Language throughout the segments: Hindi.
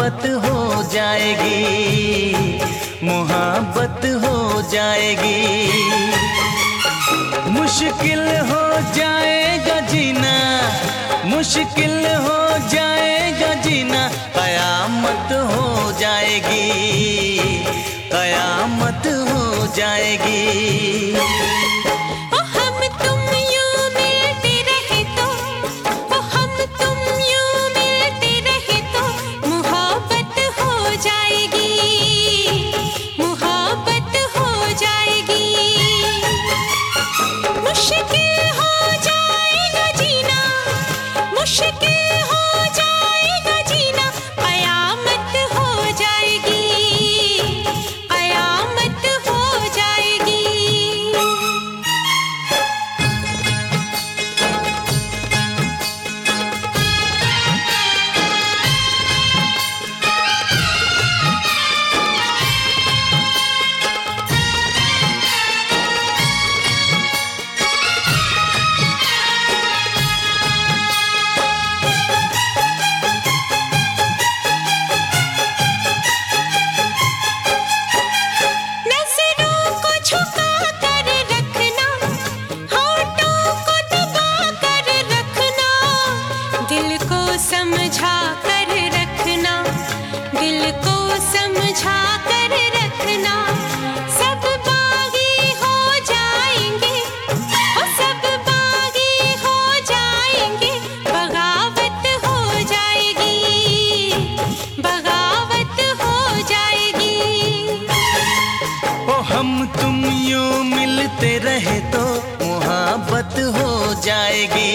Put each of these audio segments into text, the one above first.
मोहब्बत हो जाएगी, मोहब्बत हो जाएगी। मुश्किल हो जाएगा जीना, मुश्किल हो जाएगा जीना, कयामत हो जाएगी, कयामत हो जाएगी। समझा कर रखना, दिल को समझा कर रखना, सब बागी हो जाएंगे, सब बागी हो जाएंगे, बगावत हो जाएगी, बगावत हो जाएगी। ओ हम तुम यूं मिलते रहे तो मोहब्बत हो जाएगी,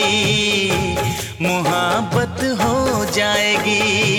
मोहब्बत हो जाएगी।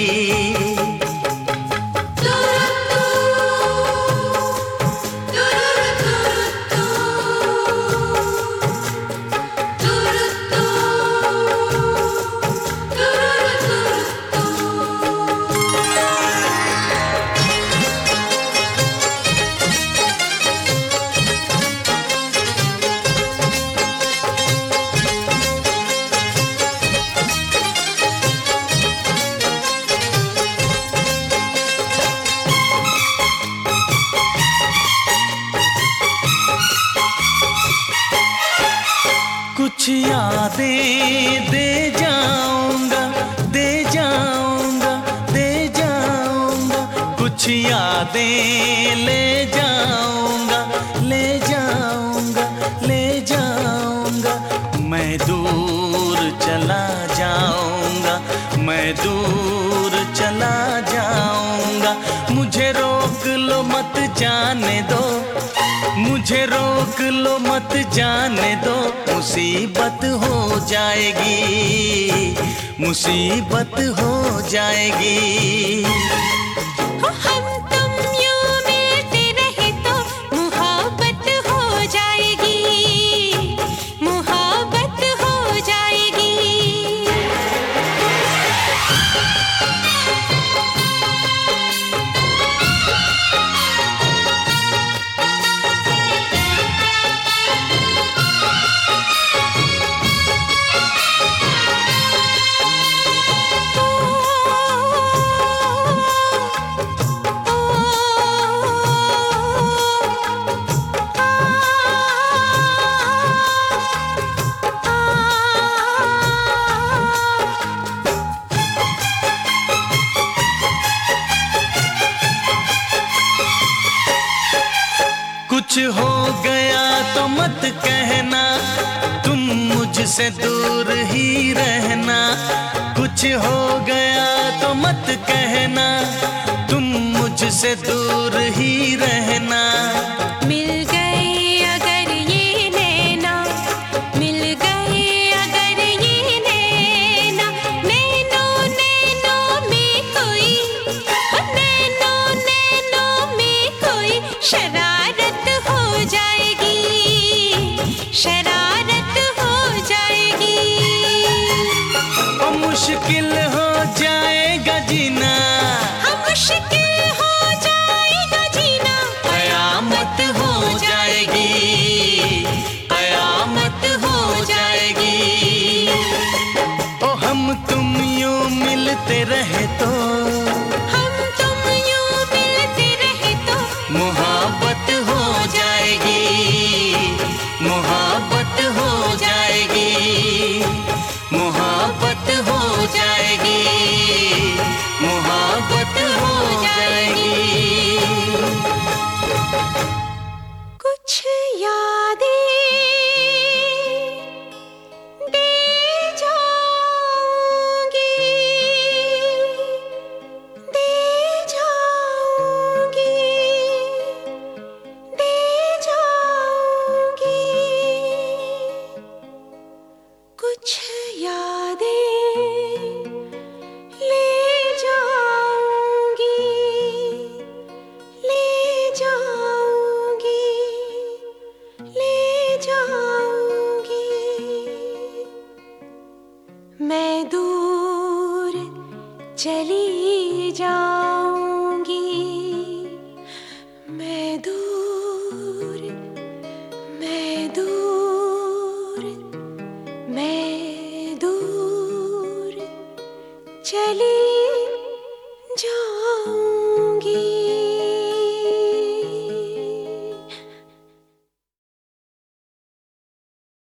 कुछ यादें दे जाऊंगा, दे जाऊंगा, दे जाऊंगा, कुछ यादें ले जाऊंगा, ले जाऊंगा, ले जाऊंगा। मैं दूर चला जाऊंगा, मैं दूर चला जाऊंगा। मुझे रोक लो मत जाने दो, मुझे रोक लो मत जाने दो, मुसीबत हो जाएगी, मुसीबत हो जाएगी। हम तुम यूं मिलते रहे तो मोहब्बत हो जाएगी, मोहब्बत हो जाएगी। कुछ हो गया तो मत कहना, तुम मुझसे दूर ही रहना। कुछ हो गया तो मत कहना, तुम मुझसे दूर ही रहना। मिल गए अगर ये नैना, मिल गए अगर ये नैना, नैनों नैनों में कोई, नैनों नैनों में कोई शरारत हो जाएगी, शरारत हो जाएगी। ओ मुश्किल हो जाएगा जीना, मुश्किल हो जाएगा जीना, कयामत हो जाएगी, कयामत हो जाएगी। ओ हम तुम यूं मिलते रहे तो हम मैं दूर चली जाऊंगी, मैं दूर, मैं दूर, मैं दूर चली